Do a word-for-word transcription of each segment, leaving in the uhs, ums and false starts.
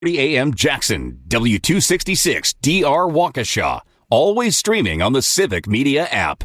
A M Jackson, W two sixty-six D R Waukesha. Always streaming on the Civic Media app.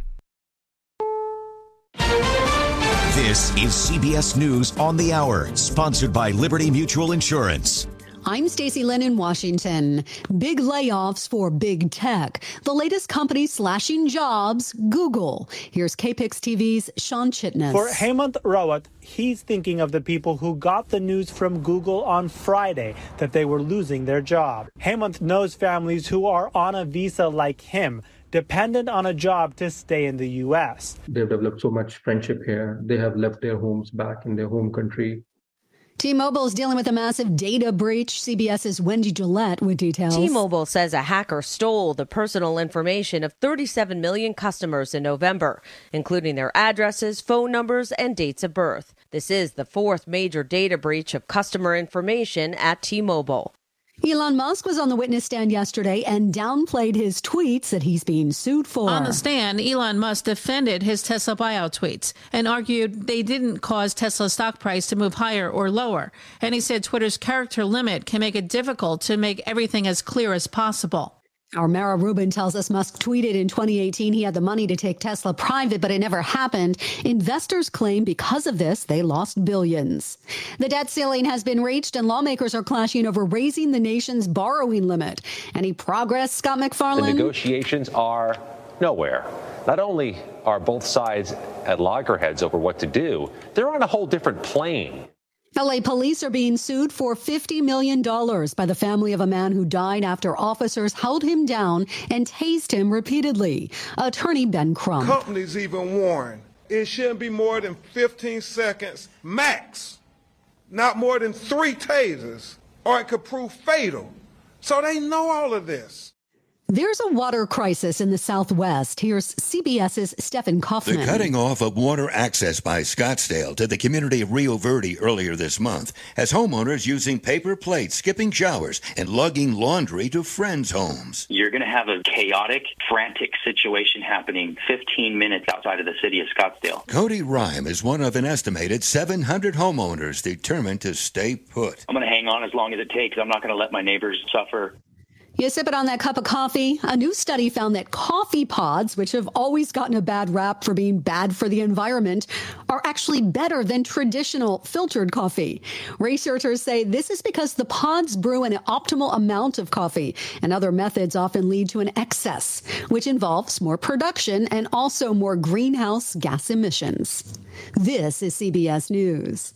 This is C B S News on the Hour, sponsored by Liberty Mutual Insurance. I'm Stacey Lynn in Washington. Big layoffs for big tech. The latest company slashing jobs, Google. Here's K P I X T V's Sean Chitness. For Hemant Rawat, he's thinking of the people who got the news from Google on Friday that they were losing their job. Hemant knows families who are on a visa like him, dependent on a job to stay in the U S. They've developed so much friendship here. They have left their homes back in their home country. T-Mobile is dealing with a massive data breach. CBS's Wendy Gillette with details. T-Mobile says a hacker stole the personal information of thirty-seven million customers in November, including their addresses, phone numbers, and dates of birth. This is the fourth major data breach of customer information at T-Mobile. Elon Musk was on the witness stand yesterday and downplayed his tweets that he's being sued for. On the stand, Elon Musk defended his Tesla buyout tweets and argued they didn't cause Tesla's stock price to move higher or lower. And he said Twitter's character limit can make it difficult to make everything as clear as possible. Our Mara Rubin tells us Musk tweeted in twenty eighteen he had the money to take Tesla private, but it never happened. Investors claim because of this, they lost billions. The debt ceiling has been reached and lawmakers are clashing over raising the nation's borrowing limit. Any progress, Scott McFarlane? The negotiations are nowhere. Not only are both sides at loggerheads over what to do, they're on a whole different plane. L A police are being sued for fifty million dollars by the family of a man who died after officers held him down and tased him repeatedly. Attorney Ben Crump. Companies even warn it shouldn't be more than fifteen seconds max, not more than three tasers, or it could prove fatal. So they know all of this. There's a water crisis in the Southwest. Here's CBS's Stephen Kaufman. The cutting off of water access by Scottsdale to the community of Rio Verde earlier this month has homeowners using paper plates, skipping showers, and lugging laundry to friends' homes. You're going to have a chaotic, frantic situation happening fifteen minutes outside of the city of Scottsdale. Cody Rhyme is one of an estimated seven hundred homeowners determined to stay put. I'm going to hang on as long as it takes. I'm not going to let my neighbors suffer. You sip it on that cup of coffee. A new study found that coffee pods, which have always gotten a bad rap for being bad for the environment, are actually better than traditional filtered coffee. Researchers say this is because the pods brew an optimal amount of coffee, and other methods often lead to an excess, which involves more production and also more greenhouse gas emissions. This is C B S News.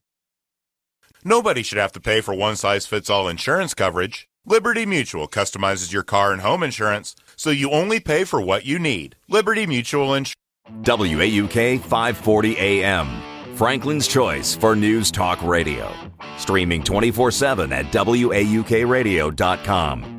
Nobody should have to pay for one-size-fits-all insurance coverage. Liberty Mutual customizes your car and home insurance so you only pay for what you need. Liberty Mutual Insurance. W A U K five forty A M. Franklin's choice for news talk radio. Streaming twenty-four seven at W A U K radio dot com.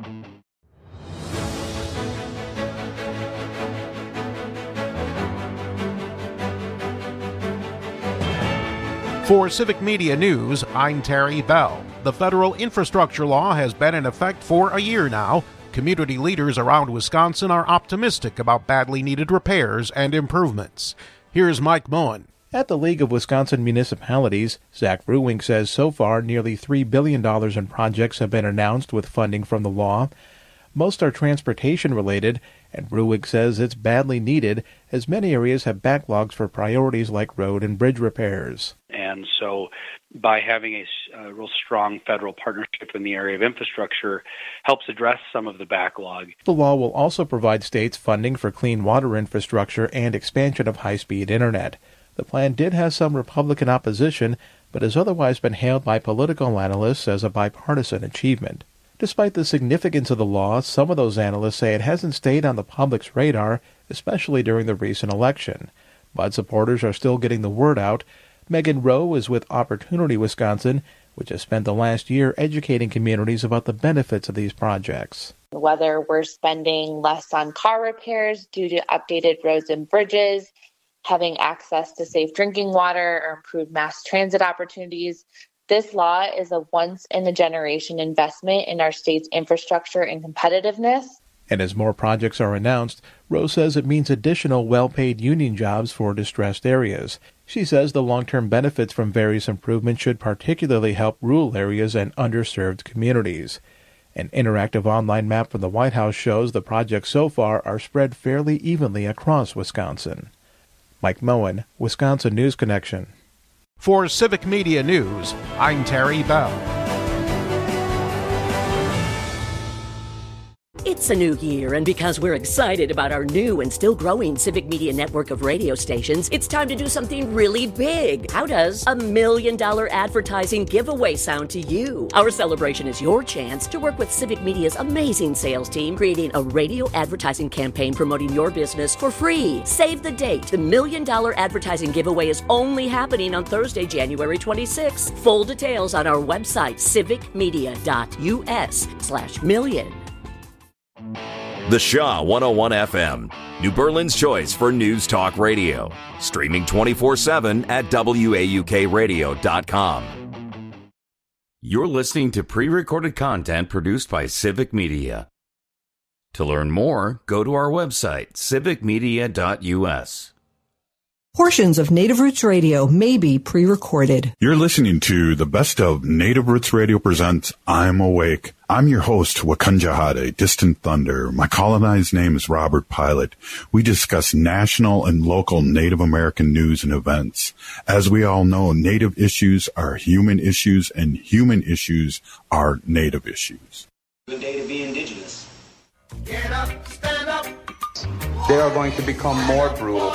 For Civic Media News, I'm Terry Bell. The federal infrastructure law has been in effect for a year now. Community leaders around Wisconsin are optimistic about badly needed repairs and improvements. Here's Mike Moen. At the League of Wisconsin Municipalities, Zach Ruwink says so far nearly three billion dollars in projects have been announced with funding from the law. Most are transportation-related, and Ruwink says it's badly needed as many areas have backlogs for priorities like road and bridge repairs. And so by having a, a real strong federal partnership in the area of infrastructure helps address some of the backlog. The law will also provide states funding for clean water infrastructure and expansion of high-speed internet. The plan did have some Republican opposition, but has otherwise been hailed by political analysts as a bipartisan achievement. Despite the significance of the law, some of those analysts say it hasn't stayed on the public's radar, especially during the recent election. But supporters are still getting the word out. Megan Rowe is with Opportunity Wisconsin, which has spent the last year educating communities about the benefits of these projects. Whether we're spending less on car repairs due to updated roads and bridges, having access to safe drinking water, or improved mass transit opportunities, this law is a once-in-a-generation investment in our state's infrastructure and competitiveness. And as more projects are announced, Rose says it means additional well-paid union jobs for distressed areas. She says the long-term benefits from various improvements should particularly help rural areas and underserved communities. An interactive online map from the White House shows the projects so far are spread fairly evenly across Wisconsin. Mike Moen, Wisconsin News Connection. For Civic Media News, I'm Terry Bell. It's a new year, and because we're excited about our new and still growing Civic Media network of radio stations, it's time to do something really big. How does a million dollar advertising giveaway sound to you? Our celebration is your chance to work with Civic Media's amazing sales team, creating a radio advertising campaign promoting your business for free. Save the date. The million dollar advertising giveaway is only happening on Thursday, January twenty-sixth. Full details on our website, civicmedia.us slash million. The Shaw one oh one F M, New Berlin's choice for news talk radio. Streaming twenty-four seven at W A U K radio dot com. You're listening to pre-recorded content produced by Civic Media. To learn more, go to our website, civic media dot U S. Portions of Native Roots Radio may be pre-recorded. You're listening to the best of Native Roots Radio presents I'm Awake. I'm your host, Wakanja Hade, Distant Thunder. My colonized name is Robert Pilot. We discuss national and local Native American news and events. As we all know, Native issues are human issues, and human issues are Native issues. Good day to be indigenous. Get up, stand up. They are going to become more brutal.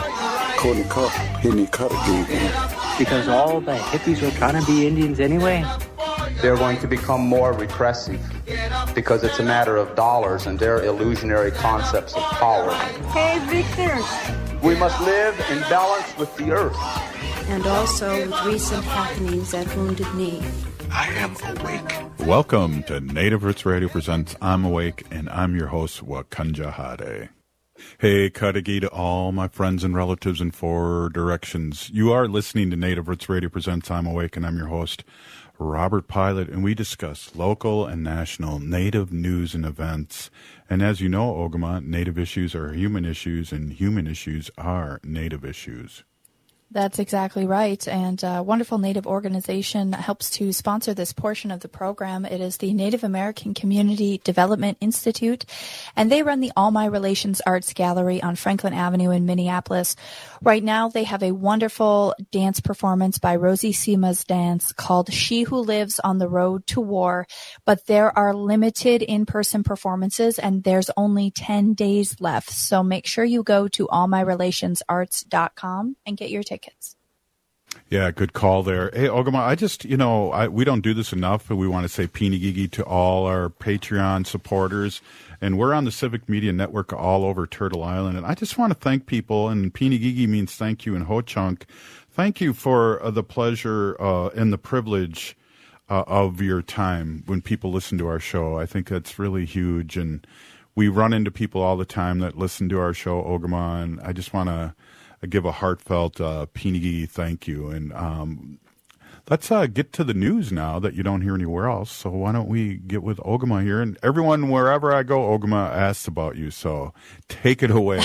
Because all the hippies were trying to be Indians anyway. They're going to become more repressive because it's a matter of dollars and their illusionary concepts of power. Hey, Victor. We must live in balance with the earth. And also with recent happenings at Wounded Knee. I am awake. Welcome to Native Roots Radio presents I'm Awake, and I'm your host, Wakanja Hade. Hey, Kadagi to all my friends and relatives in four directions. You are listening to Native Roots Radio presents I'm Awake, and I'm your host, Robert Pilot, and we discuss local and national Native news and events. And as you know, Ogama, Native issues are human issues, and human issues are Native issues. That's exactly right. And a wonderful Native organization helps to sponsor this portion of the program. It is the Native American Community Development Institute, and they run the All My Relations Arts Gallery on Franklin Avenue in Minneapolis. Right now, they have a wonderful dance performance by Rosie Sima's Dance called She Who Lives on the Road to War, but there are limited in-person performances, and there's only ten days left. So make sure you go to all my relations arts dot com and get your tickets. Tickets. Yeah, good call there. Hey, Ogama, I just, you know, I, we don't do this enough, but we want to say Pinigigi to all our Patreon supporters. And we're on the Civic Media Network all over Turtle Island. And I just want to thank people, and Pinigigi means thank you in Ho-Chunk. Thank you for uh, the pleasure uh, and the privilege uh, of your time when people listen to our show. I think that's really huge. And we run into people all the time that listen to our show, Ogama, and I just want to I give a heartfelt uh, Pinigi thank you. And um, let's uh, get to the news now that you don't hear anywhere else. So why don't we get with Ogama here? And everyone, wherever I go, Ogama asks about you. So take it away.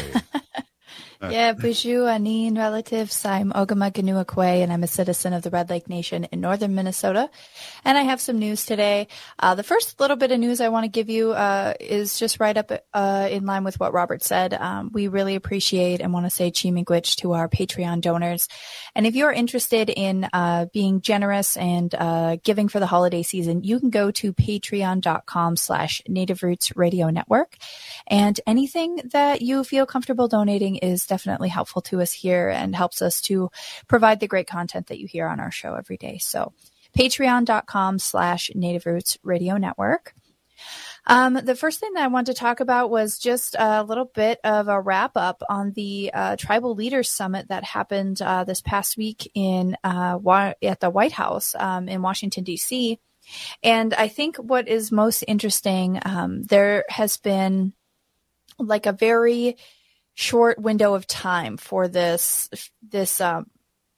Yeah, Buju, Anin relatives. I'm Ogama Ganuakwe, and I'm a citizen of the Red Lake Nation in northern Minnesota. And I have some news today. Uh, the first little bit of news I want to give you uh, is just right up uh, in line with what Robert said. Um, we really appreciate and want to say Chi-miigwech to our Patreon donors. And if you're interested in uh, being generous and uh, giving for the holiday season, you can go to patreon.com slash Native Roots Radio Network. And anything that you feel comfortable donating is definitely helpful to us here and helps us to provide the great content that you hear on our show every day. So patreon.com slash Native Roots Radio Network. Um, the first thing that I want to talk about was just a little bit of a wrap up on the uh, Tribal Leaders Summit that happened uh, this past week in uh, wa- at the White House um, in Washington, D C. And I think what is most interesting, um, there has been like a very short window of time for this, this, um,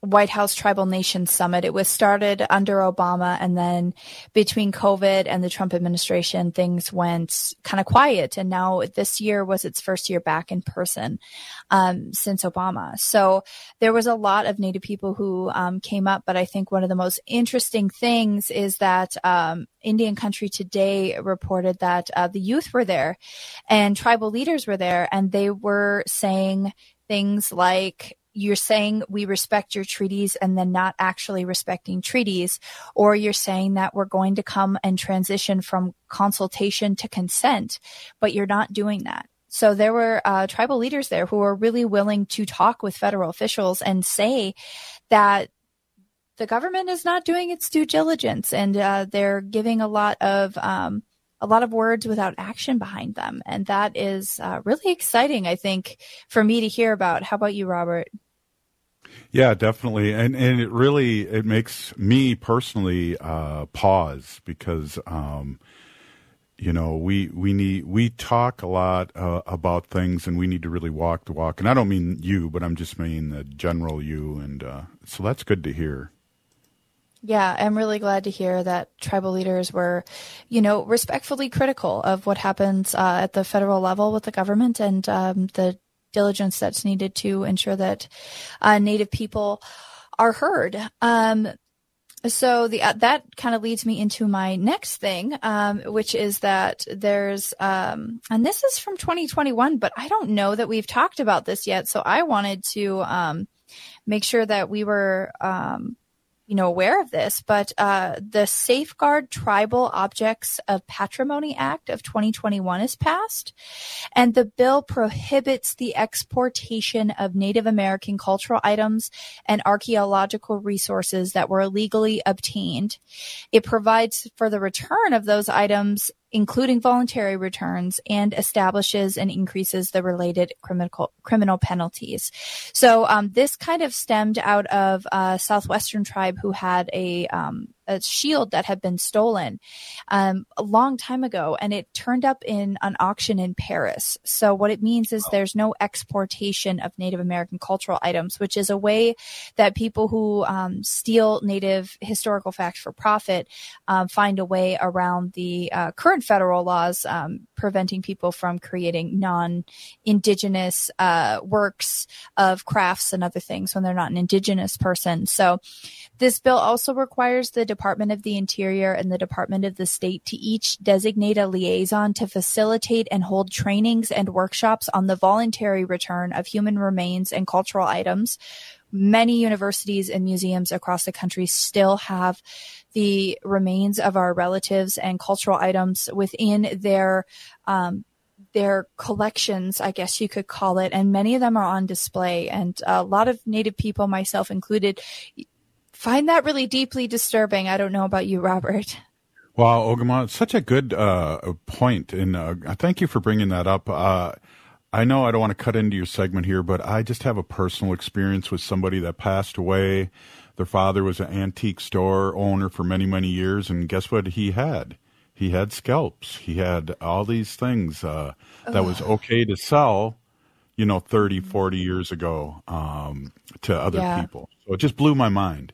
White House Tribal Nation Summit. It was started under Obama, and then between COVID and the Trump administration, things went kind of quiet. And now this year was its first year back in person um, since Obama. So there was a lot of Native people who um, came up. But I think one of the most interesting things is that um, Indian Country Today reported that uh, the youth were there and tribal leaders were there, and they were saying things like, you're saying we respect your treaties and then not actually respecting treaties, or you're saying that we're going to come and transition from consultation to consent, but you're not doing that. So there were uh, tribal leaders there who were really willing to talk with federal officials and say that the government is not doing its due diligence, and uh, they're giving a lot of um, a lot of words without action behind them. And that is uh, really exciting, I think, for me to hear about. How about you, Robert? Yeah, definitely. And and it really, it makes me personally uh, pause because, um, you know, we, we need, we talk a lot uh, about things, and we need to really walk the walk. And I don't mean you, but I'm just meaning the general you. And uh, so that's good to hear. Yeah, I'm really glad to hear that tribal leaders were, you know, respectfully critical of what happens uh, at the federal level with the government, and um, the diligence that's needed to ensure that uh, Native people are heard. Um, so the uh, that kind of leads me into my next thing, um, which is that there's, um, and this is from twenty twenty-one, but I don't know that we've talked about this yet. So I wanted to um, make sure that we were um, you know, aware of this, but uh, the Safeguard Tribal Objects of Patrimony Act of twenty twenty-one is passed, and the bill prohibits the exportation of Native American cultural items and archaeological resources that were illegally obtained. It provides for the return of those items, including voluntary returns, and establishes and increases the related criminal criminal penalties. So um, this kind of stemmed out of a Southwestern tribe who had a, um, a shield that had been stolen um, a long time ago, and it turned up in an auction in Paris. So what it means is there's no exportation of Native American cultural items, which is a way that people who um, steal Native historical facts for profit um, find a way around the uh, current federal laws um, preventing people from creating non-Indigenous uh, works of crafts and other things when they're not an Indigenous person. So this bill also requires the Department of the Interior and the Department of the State to each designate a liaison to facilitate and hold trainings and workshops on the voluntary return of human remains and cultural items. Many universities and museums across the country still have the remains of our relatives and cultural items within their um, their collections, I guess you could call it, and many of them are on display. And a lot of Native people, myself included, find that really deeply disturbing. I don't know about you, Robert. Wow, Ogama, such a good uh, point, and uh, thank you for bringing that up. Uh, I know I don't want to cut into your segment here, but I just have a personal experience with somebody that passed away. Their father was an antique store owner for many, many years, and guess what he had? He had scalps. He had all these things uh, that Ugh. was okay to sell, you know, thirty, forty years ago um, to other yeah. people. So it just blew my mind.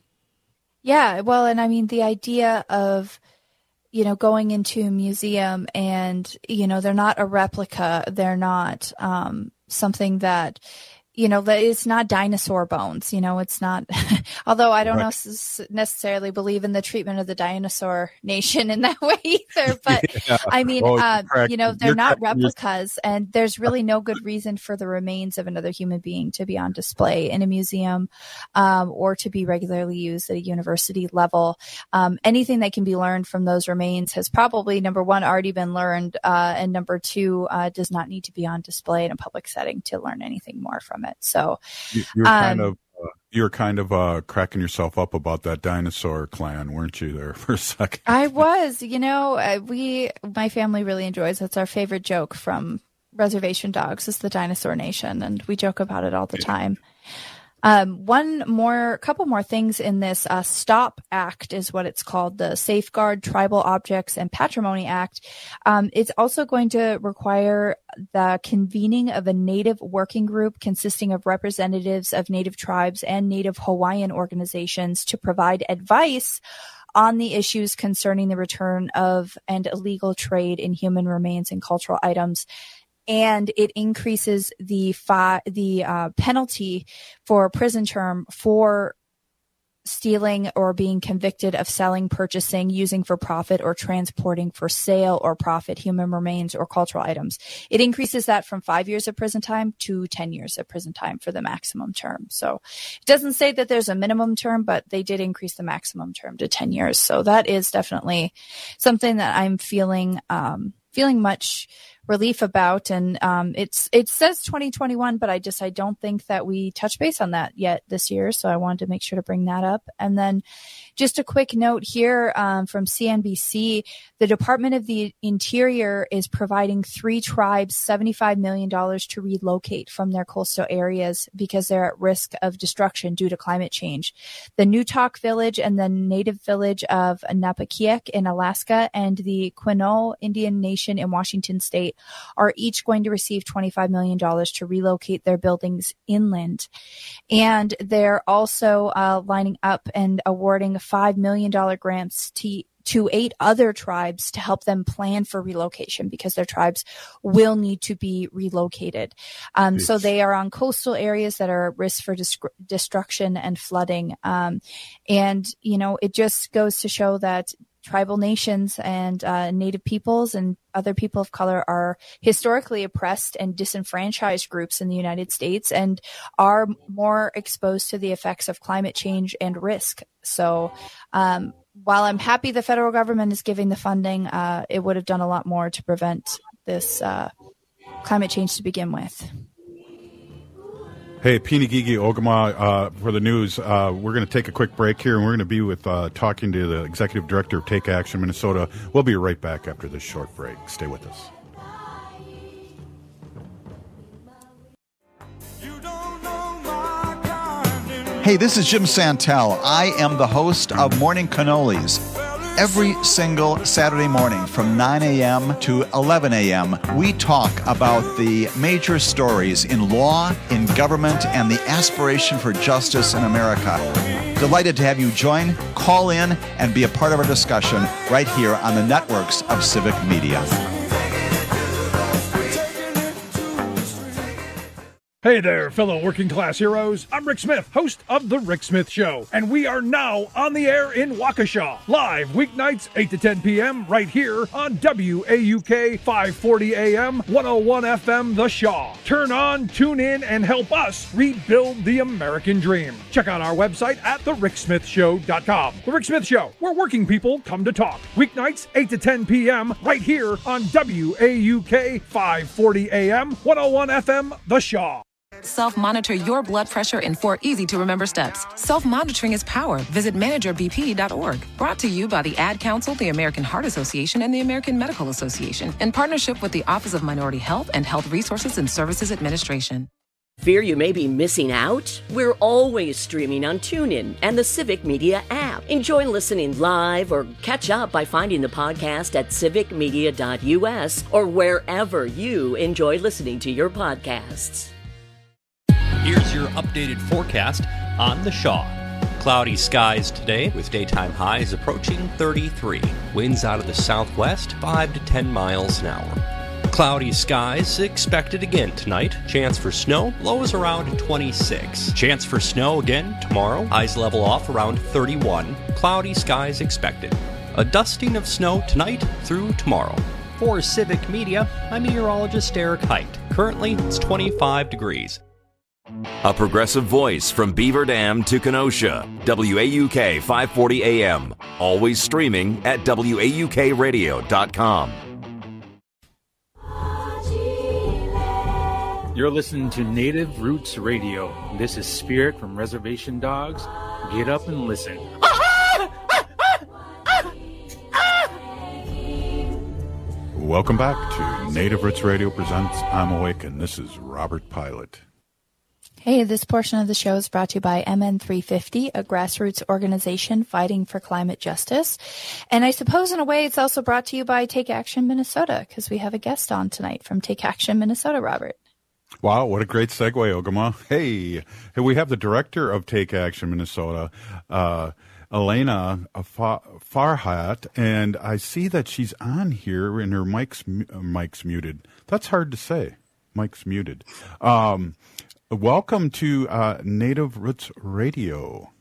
Yeah, well, and I mean, the idea of, you know, going into a museum and, you know, they're not a replica, they're not um, something that, you know, it's not dinosaur bones, you know, it's not, although I don't right. know, necessarily believe in the treatment of the dinosaur nation in that way either. But yeah. I mean, well, uh, you know, they're You're not correct. replicas, and there's really no good reason for the remains of another human being to be on display in a museum um, or to be regularly used at a university level. Um, anything that can be learned from those remains has probably, number one, already been learned, uh, and number two, uh, does not need to be on display in a public setting to learn anything more from it. So you're um, kind of uh, you're kind of uh, cracking yourself up about that dinosaur clan, weren't you, there for a second? I was, you know, uh, we my family really enjoys. It's our favorite joke from Reservation Dogs is the Dinosaur Nation, and we joke about it all the time. Um, one more, couple more things in this uh, STOP Act is what it's called, the Safeguard Tribal Objects and Patrimony Act. Um, it's also going to require the convening of a Native working group consisting of representatives of Native tribes and Native Hawaiian organizations to provide advice on the issues concerning the return of and illegal trade in human remains and cultural items. And it increases the fi- the uh, penalty for a prison term for stealing or being convicted of selling, purchasing, using for profit, or transporting for sale or profit human remains or cultural items. It increases that from five years of prison time to ten years of prison time for the maximum term. So it doesn't say that there's a minimum term, but they did increase the maximum term to ten years. So that is definitely something that I'm feeling um, feeling much relief about. And um, it's it says twenty twenty-one, but I just I don't think that we touch base on that yet this year. So I wanted to make sure to bring that up. And then just a quick note here um, from C N B C, the Department of the Interior is providing three tribes seventy-five million dollars to relocate from their coastal areas because they're at risk of destruction due to climate change. The Newtok Village and the Native Village of Napakiek in Alaska and the Quinault Indian Nation in Washington State are each going to receive twenty-five million dollars to relocate their buildings inland. And they're also uh, lining up and awarding five million dollars grants to to eight other tribes to help them plan for relocation because their tribes will need to be relocated. Um, so they are on coastal areas that are at risk for dis- destruction and flooding. Um, and, you know, it just goes to show that tribal nations and uh, Native peoples and other people of color are historically oppressed and disenfranchised groups in the United States and are more exposed to the effects of climate change and risk. So um, while I'm happy the federal government is giving the funding, uh, it would have done a lot more to prevent this uh, climate change to begin with. Hey, Pinigigi Ogama, uh, for the news, uh, we're going to take a quick break here, and we're going to be with uh, talking to the Executive Director of Take Action Minnesota. We'll be right back after this short break. Stay with us. Hey, this is Jim Santel. I am the host of Morning Cannolis. Every single Saturday morning from nine a.m. to eleven a.m., we talk about the major stories in law, in government, and the aspiration for justice in America. Delighted to have you join, call in, and be a part of our discussion right here on the networks of Civic Media. Hey there, fellow working class heroes. I'm Rick Smith, host of The Rick Smith Show, and we are now on the air in Waukesha, live weeknights eight to ten p.m. right here on W A U K five forty A M, one oh one F M The Shaw. Turn on, tune in, and help us rebuild the American dream. Check out our website at the rick smith show dot com. The Rick Smith Show, where working people come to talk. Weeknights eight to ten p.m. right here on W A U K five forty A M, one oh one F M The Shaw. Self-monitor your blood pressure in four easy-to-remember steps. Self-monitoring is power. Visit manager b p dot org. Brought to you by the Ad Council, the American Heart Association, and the American Medical Association, in partnership with the Office of Minority Health and Health Resources and Services Administration. Fear you may be missing out? We're always streaming on TuneIn and the Civic Media app. Enjoy listening live or catch up by finding the podcast at civic media dot u s or wherever you enjoy listening to your podcasts. Here's your updated forecast on the Shaw. Cloudy skies today with daytime highs approaching thirty-three. Winds out of the southwest, five to ten miles an hour. Cloudy skies expected again tonight. Chance for snow, lows around twenty-six. Chance for snow again tomorrow. Highs level off around thirty-one. Cloudy skies expected. A dusting of snow tonight through tomorrow. For Civic Media, I'm meteorologist Eric Height. Currently, it's twenty-five degrees. A progressive voice from Beaver Dam to Kenosha. W A U K five forty A M. Always streaming at W A U K radio dot com. You're listening to Native Roots Radio. This is Spirit from Reservation Dogs. Get up and listen. Welcome back to Native Roots Radio presents I'm Awake, and this is Robert Pilot. Hey, this portion of the show is brought to you by M N three fifty, a grassroots organization fighting for climate justice. And I suppose in a way it's also brought to you by Take Action Minnesota, because we have a guest on tonight from Take Action Minnesota, Robert. Wow, what a great segue, Ogama. Hey, hey we have the director of Take Action Minnesota, uh, Elena Farhat, and I see that she's on here and her mic's, uh, mic's muted. That's hard to say. Mic's muted. Um, welcome to uh, Native Roots Radio.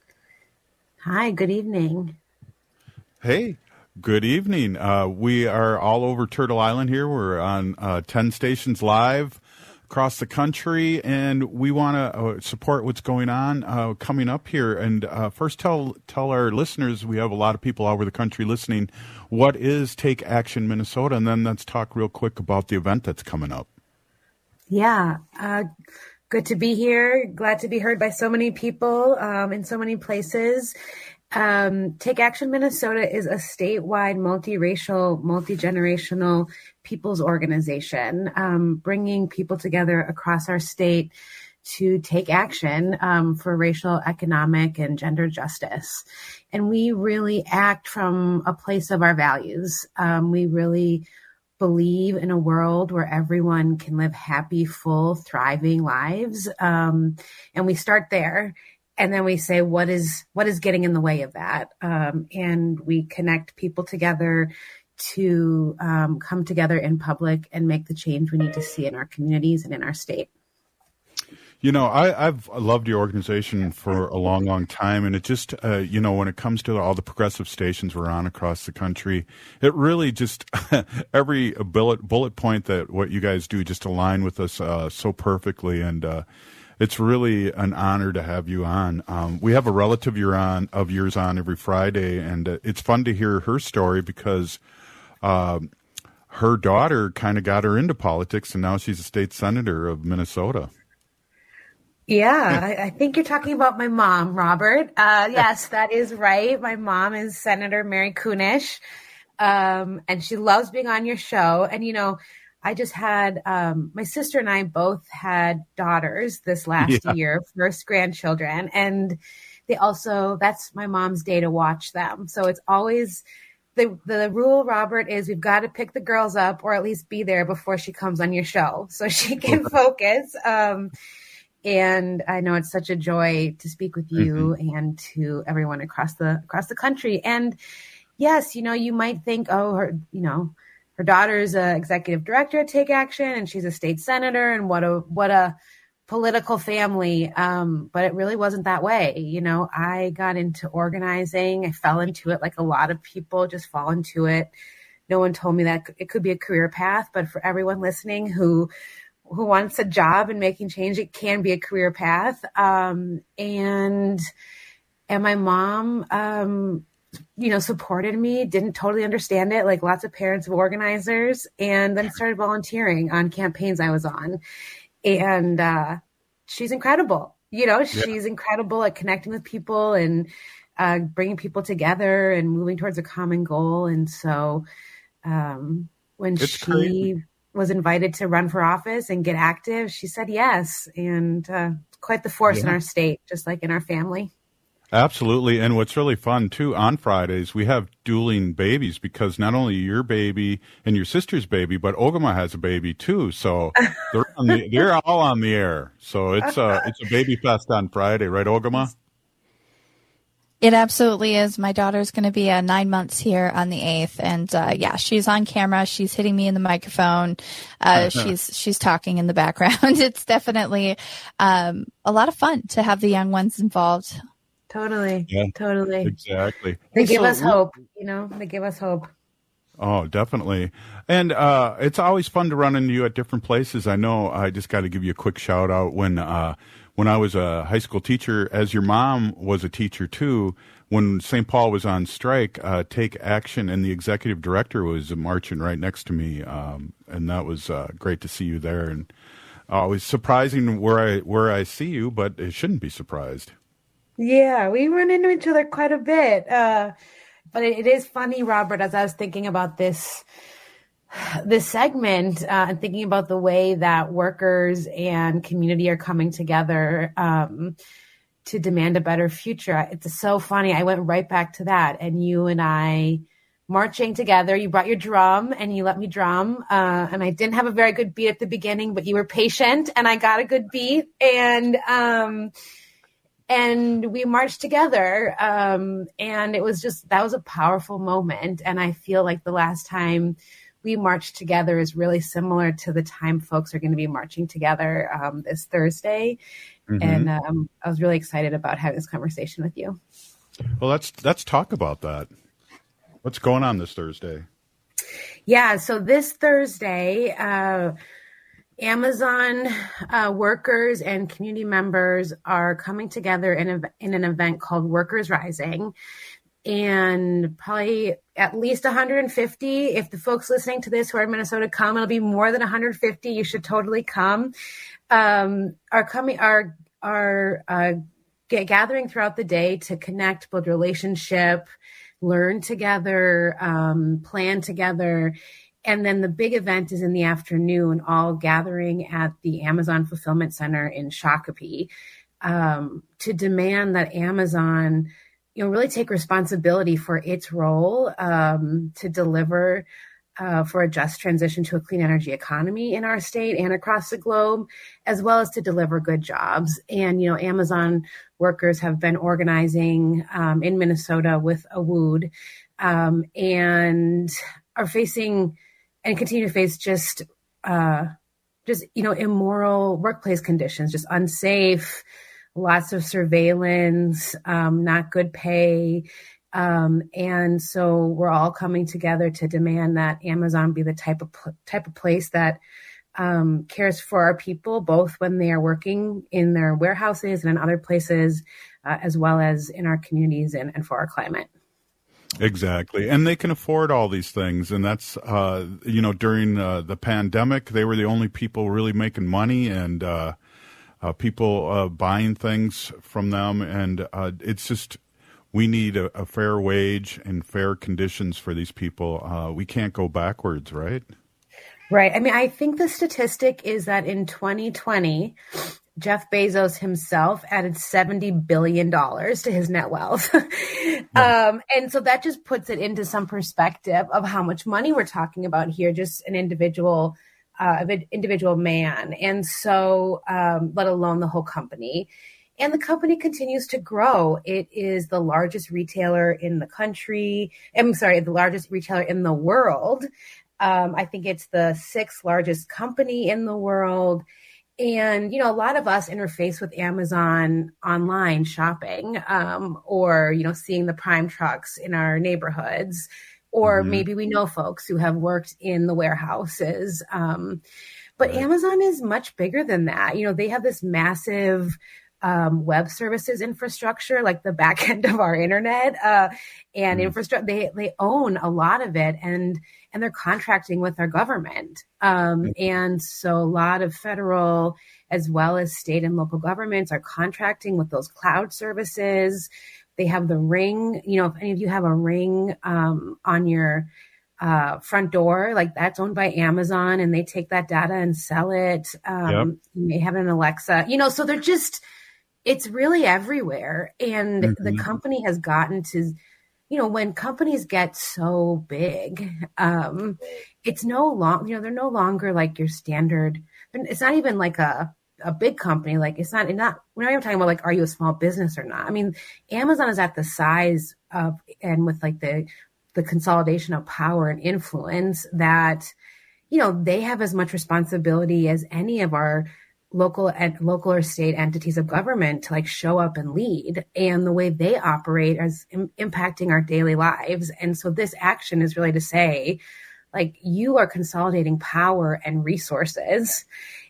Hi, good evening. Hey, good evening. Uh, we are all over Turtle Island here. We're on uh, ten stations live across the country, and we want to uh, support what's going on uh, coming up here. And uh, first, tell tell our listeners, we have a lot of people all over the country listening, what is Take Action Minnesota? And then let's talk real quick about the event that's coming up. Yeah, uh, good to be here. Glad to be heard by so many people um, in so many places. Um, Take Action Minnesota is a statewide, multiracial, multi-generational people's organization, um, bringing people together across our state to take action um, for racial, economic, and gender justice. And we really act from a place of our values. Um, we really believe in a world where everyone can live happy, full, thriving lives. Um, and we start there. And then we say, what is what is getting in the way of that? Um, and we connect people together to um, come together in public and make the change we need to see in our communities and in our state. You know, I, I've loved your organization for a long, long time. And it just, uh, you know, when it comes to all the progressive stations we're on across the country, it really just, every bullet bullet point that what you guys do just align with us uh, so perfectly. And uh, it's really an honor to have you on. Um, we have a relative you're on, of yours on every Friday, and uh, it's fun to hear her story because uh, her daughter kind of got her into politics, and now she's a state senator of Minnesota. Yeah, I, I think you're talking about my mom, Robert. Uh, yes, that is right. My mom is Senator Mary Kunesh, um, and she loves being on your show. And, you know, I just had, um, my sister and I both had daughters this last yeah. year, first grandchildren. And they also, that's my mom's day to watch them. So it's always, the the rule, Robert, is we've got to pick the girls up or at least be there before she comes on your show so she can focus. Um, and I know it's such a joy to speak with you mm-hmm. and to everyone across the across the country. And yes, you know, you might think, oh, her, you know, her daughter's a executive director at Take Action and she's a state senator and what a what a political family. Um, but it really wasn't that way. You know, I got into organizing. I fell into it like a lot of people just fall into it. No one told me that it could be a career path, but for everyone listening who who wants a job and making change, it can be a career path. Um, and and my mom, um, you know, supported me, didn't totally understand it, like lots of parents of organizers, and then started volunteering on campaigns I was on. And uh, she's incredible. You know, she's yeah. incredible at connecting with people and uh, bringing people together and moving towards a common goal. And so um, when it's she crazy. was invited to run for office and get active, she said yes. And uh, quite the force yeah. in our state, just like in our family. Absolutely. And what's really fun, too, on Fridays, we have dueling babies because not only your baby and your sister's baby, but Ogama has a baby, too. So they're, on the, they're all on the air. So it's a, it's a baby fest on Friday, right, Ogama? It absolutely is. My daughter's going to be uh, nine months here on the eighth. And uh, yeah, she's on camera. She's hitting me in the microphone. Uh, she's she's talking in the background. It's definitely um, a lot of fun to have the young ones involved. Totally. Yeah, totally. Exactly. They give so, us hope, you know, they give us hope. Oh, definitely. And uh, it's always fun to run into you at different places. I know I just got to give you a quick shout out when, uh, when I was a high school teacher, as your mom was a teacher too, when Saint Paul was on strike, uh, Take Action, and the executive director was marching right next to me. Um, and that was uh, great to see you there. And always surprising where I, where I see you, but it shouldn't be surprised. Yeah, we run into each other quite a bit. Uh, but it, it is funny, Robert, as I was thinking about this this segment uh, and thinking about the way that workers and community are coming together um, to demand a better future. It's so funny. I went right back to that. And you and I marching together, you brought your drum and you let me drum. Uh, and I didn't have a very good beat at the beginning, but you were patient and I got a good beat. And, um, and we marched together. Um, and it was just, that was a powerful moment. And I feel like the last time we marched together is really similar to the time folks are going to be marching together um, this Thursday. Mm-hmm. And um, I was really excited about having this conversation with you. Well, let's let's talk about that. What's going on this Thursday? Yeah, so this Thursday, uh, Amazon uh, workers and community members are coming together in, a, in an event called Workers Rising. And probably at least one hundred fifty. If the folks listening to this who are in Minnesota come, it'll be more than one hundred fifty. You should totally come. Um, are coming, are are uh, get, gathering throughout the day to connect, build relationship, learn together, um, plan together. And then the big event is in the afternoon, all gathering at the Amazon Fulfillment Center in Shakopee um, to demand that Amazon, you know, really take responsibility for its role um, to deliver uh, for a just transition to a clean energy economy in our state and across the globe, as well as to deliver good jobs. And, you know, Amazon workers have been organizing um, in Minnesota with A W O D um, and are facing and continue to face just, uh, just, you know, immoral workplace conditions, just unsafe, lots of surveillance, um, not good pay. Um, and so we're all coming together to demand that Amazon be the type of type of place that um, cares for our people, both when they are working in their warehouses and in other places, uh, as well as in our communities and, and for our climate. Exactly. And they can afford all these things. And that's, uh, you know, during uh, the pandemic, they were the only people really making money and, uh, Uh, people uh, buying things from them, and uh, it's just we need a, a fair wage and fair conditions for these people. Uh, we can't go backwards, right? Right. I mean, I think the statistic is that in twenty twenty, Jeff Bezos himself added seventy billion dollars to his net wealth. yeah. um, and so that just puts it into some perspective of how much money we're talking about here, just an individual Uh, of an individual man. And so, um, let alone the whole company. And the company continues to grow. It is the largest retailer in the country. I'm sorry, the largest retailer in the world. Um, I think it's the sixth largest company in the world. And, you know, a lot of us interface with Amazon online shopping, um, or, you know, seeing the Prime trucks in our neighborhoods. Or mm-hmm. maybe we know folks who have worked in the warehouses. Um, but right. Amazon is much bigger than that. You know, they have this massive um, web services infrastructure, like the back end of our internet uh, and mm-hmm. infrastructure. They they own a lot of it, and and they're contracting with our government. Um, mm-hmm. And so a lot of federal as well as state and local governments are contracting with those cloud services. They have the Ring, you know, if any of you have a Ring um, on your uh, front door, like that's owned by Amazon, and they take that data and sell it. Um, yep. You may have an Alexa, you know, so they're just, it's really everywhere. And mm-hmm. the company has gotten to, you know, when companies get so big, um, it's no long, you know, they're no longer like your standard, it's not even like a, a big company. Like it's not, not, we're not even talking about like, are you a small business or not? I mean, Amazon is at the size of, and with like the, the consolidation of power and influence that, you know, they have as much responsibility as any of our local and local or state entities of government to like show up and lead, and the way they operate is im- impacting our daily lives. And so this action is really to say, like, you are consolidating power and resources.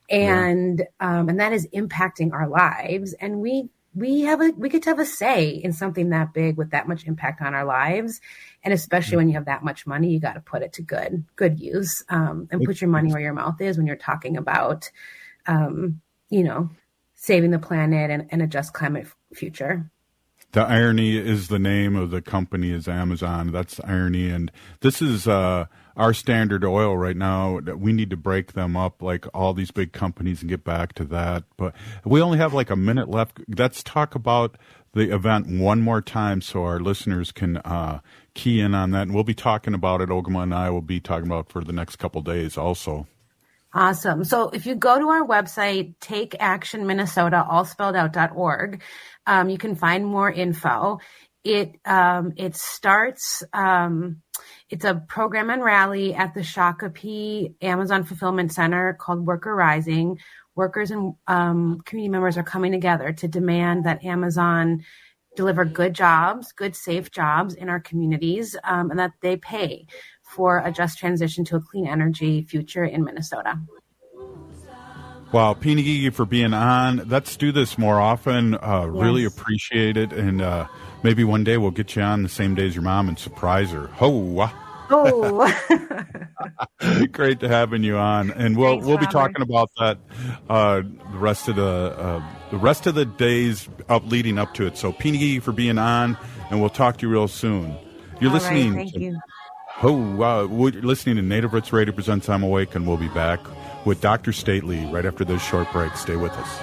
And, yeah. um, and that is impacting our lives. And we, we have a, we get to have a say in something that big with that much impact on our lives. And especially mm-hmm. when you have that much money, you got to put it to good, good use, um, and put your money where your mouth is when you're talking about, um, you know, saving the planet and, and a just climate f- future. The irony is the name of the company is Amazon. That's the irony. And this is uh, our Standard Oil right now. We need to break them up like all these big companies and get back to that. But we only have like a minute left. Let's talk about the event one more time so our listeners can uh, key in on that. And we'll be talking about it. Ogama and I will be talking about it for the next couple of days also. Awesome. So if you go to our website, take action minnesota all spelled out dot org, um, you can find more info. It um, it starts, um, it's a program and rally at the Shakopee Amazon Fulfillment Center called Worker Rising. Workers and um, community members are coming together to demand that Amazon deliver good jobs, good, safe jobs in our communities, um, and that they pay for a just transition to a clean energy future in Minnesota. Wow, Pinigigi for being on. Let's do this more often. Uh, yes. Really appreciate it. And uh, maybe one day we'll get you on the same day as your mom and surprise her. Ho! Oh, great to having you on, and we'll Thanks, we'll be Robert. talking about that uh, the rest of the uh, the rest of the days up leading up to it. So, Pinigigi for being on, and we'll talk to you real soon. You're All listening. Right, thank to, you. Oh, wow! We're listening to Native Roots Radio presents I'm Awake, and we'll be back with Doctor Stately right after this short break. Stay with us.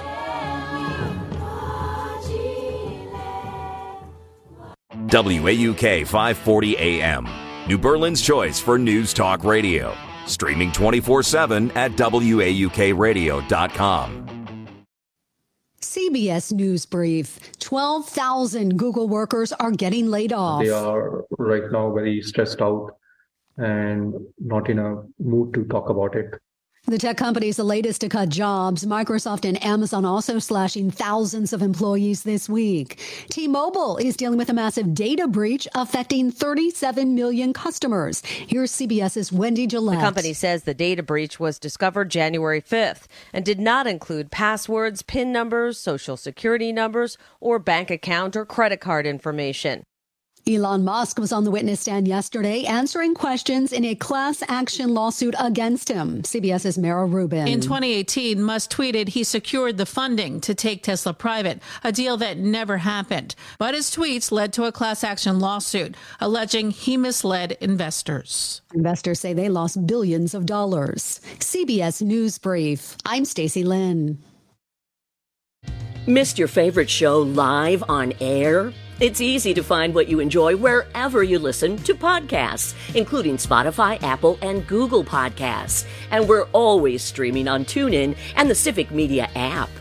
W A U K five forty A M, New Berlin's choice for News Talk Radio. Streaming twenty-four seven at W A U K radio dot com. C B S News Brief. twelve thousand Google workers are getting laid off. They are right now very stressed out and not in a mood to talk about it. The tech company is the latest to cut jobs. Microsoft and Amazon also slashing thousands of employees this week. T-Mobile is dealing with a massive data breach affecting thirty-seven million customers. Here's CBS's Wendy Gillette. The company says the data breach was discovered January fifth and did not include passwords, PIN numbers, social security numbers, or bank account or credit card information. Elon Musk was on the witness stand yesterday answering questions in a class action lawsuit against him. CBS's Mara Rubin. In twenty eighteen, Musk tweeted he secured the funding to take Tesla private, a deal that never happened. But his tweets led to a class action lawsuit alleging he misled investors. Investors say they lost billions of dollars. C B S News Brief. I'm Stacey Lynn. Missed your favorite show live on air? It's easy to find what you enjoy wherever you listen to podcasts, including Spotify, Apple, and Google Podcasts. And we're always streaming on TuneIn and the Civic Media app.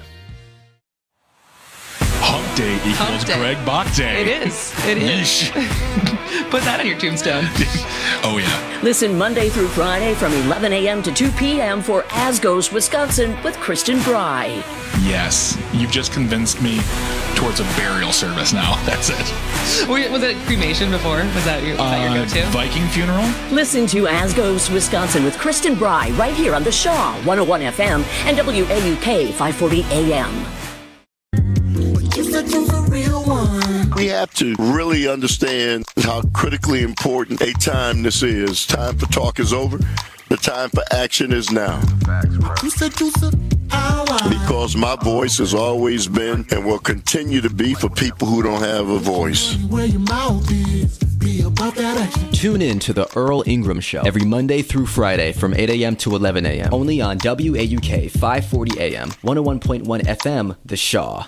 Hump Day equals Hump day. Greg Bach Day. It is. It is. Put that on your tombstone. Oh, yeah. Listen Monday through Friday from eleven a.m. to two p.m. for As Goes Wisconsin with Kristen Bry. Yes. You've just convinced me towards a burial service now. That's it. Was it cremation before? Was that your, was uh, that your go-to? Viking funeral? Listen to As Goes Wisconsin with Kristen Bry right here on the Shaw one oh one F M and W A U K five forty A M. We have to really understand how critically important a time this is. Time for talk is over. The time for action is now. Because my voice has always been and will continue to be for people who don't have a voice. Tune in to the Earl Ingram Show every Monday through Friday from eight a.m. to eleven a.m. Only on W A U K five forty A M, one oh one point one F M, The Shaw.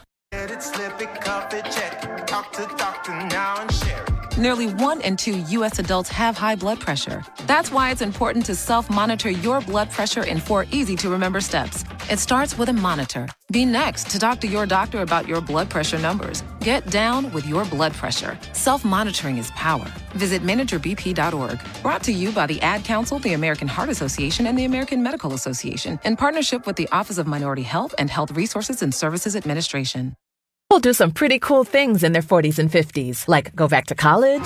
Nearly one in two U S adults have high blood pressure. That's why it's important to self-monitor your blood pressure in four easy-to-remember steps. It starts with a monitor. Be next to talk to your doctor about your blood pressure numbers. Get down with your blood pressure. Self-monitoring is power. Visit manager b p dot org. Brought to you by the Ad Council, the American Heart Association, and the American Medical Association, in partnership with the Office of Minority Health and Health Resources and Services Administration. People do some pretty cool things in their forties and fifties, like go back to college,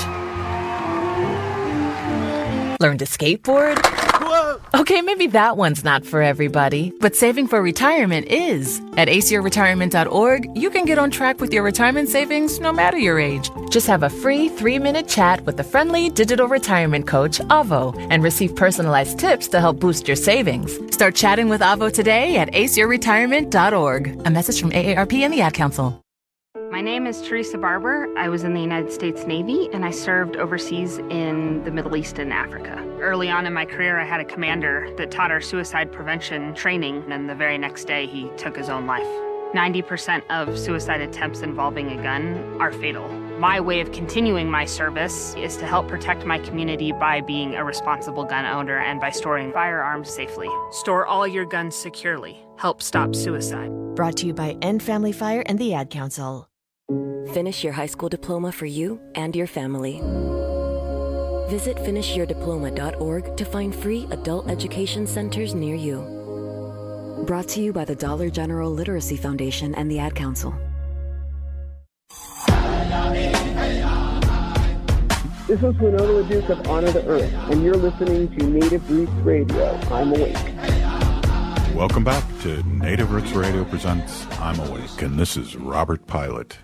learn to skateboard. Whoa. Okay, maybe that one's not for everybody, but saving for retirement is. At ace your retirement dot org, you can get on track with your retirement savings no matter your age. Just have a free three-minute chat with the friendly digital retirement coach, Avo, and receive personalized tips to help boost your savings. Start chatting with Avo today at ace your retirement dot org. A message from A A R P and the Ad Council. My name is Teresa Barber. I was in the United States Navy, and I served overseas in the Middle East and Africa. Early on in my career, I had a commander that taught our suicide prevention training, and the very next day, he took his own life. ninety percent of suicide attempts involving a gun are fatal. My way of continuing my service is to help protect my community by being a responsible gun owner and by storing firearms safely. Store all your guns securely. Help stop suicide. Brought to you by End Family Fire and the Ad Council. Finish your high school diploma for you and your family. Visit finish your diploma dot org to find free adult education centers near you. Brought to you by the Dollar General Literacy Foundation and the Ad Council. This is Winona LaDuke of Honor the Earth, and you're listening to Native Roots Radio. I'm Awake. Welcome back to Native Roots Radio presents I'm Awake, and this is Robert Pilot.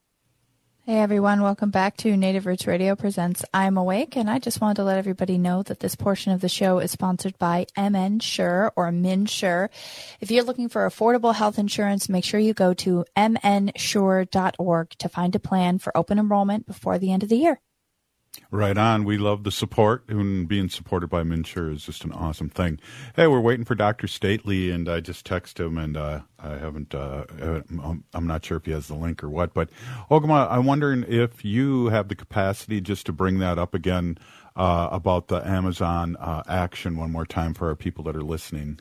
Hey everyone, welcome back to Native Roots Radio presents I'm Awake, and I just wanted to let everybody know that this portion of the show is sponsored by MNsure or MNsure. If you're looking for affordable health insurance, make sure you go to m n sure dot org to find a plan for open enrollment before the end of the year. Right on. We love the support, and being supported by MNsure is just an awesome thing. Hey, we're waiting for Doctor Stately, and I just texted him, and uh, I haven't, uh, I'm not sure if he has the link or what, but Ogama, I'm wondering if you have the capacity just to bring that up again uh, about the Amazon uh, action one more time for our people that are listening.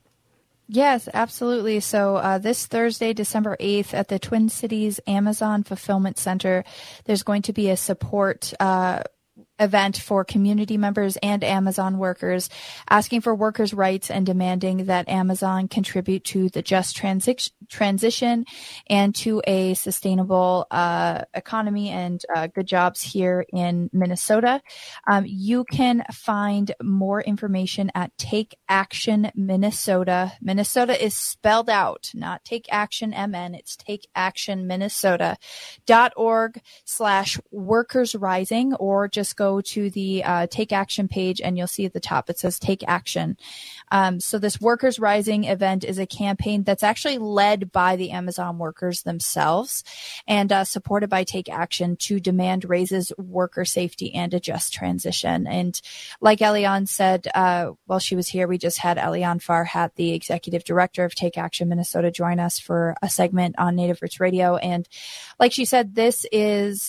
Yes, absolutely. So uh, this Thursday, December eighth, at the Twin Cities Amazon Fulfillment Center, there's going to be a support uh event for community members and Amazon workers, asking for workers' rights and demanding that Amazon contribute to the just transi- transition and to a sustainable uh, economy and uh, good jobs here in Minnesota. Um, you can find more information at Take Action Minnesota. Minnesota is spelled out, not Take Action M N. It's Take Action Minnesota dot org slash workers rising, or just go to the uh, Take Action page and you'll see at the top it says Take Action. Um, so this Workers Rising event is a campaign that's actually led by the Amazon workers themselves and uh, supported by Take Action to demand raises, worker safety, and a just transition. And like Eliane said uh, while she was here, we just had Eliane Farhat, the executive director of Take Action Minnesota, join us for a segment on Native Roots Radio. And like she said, this is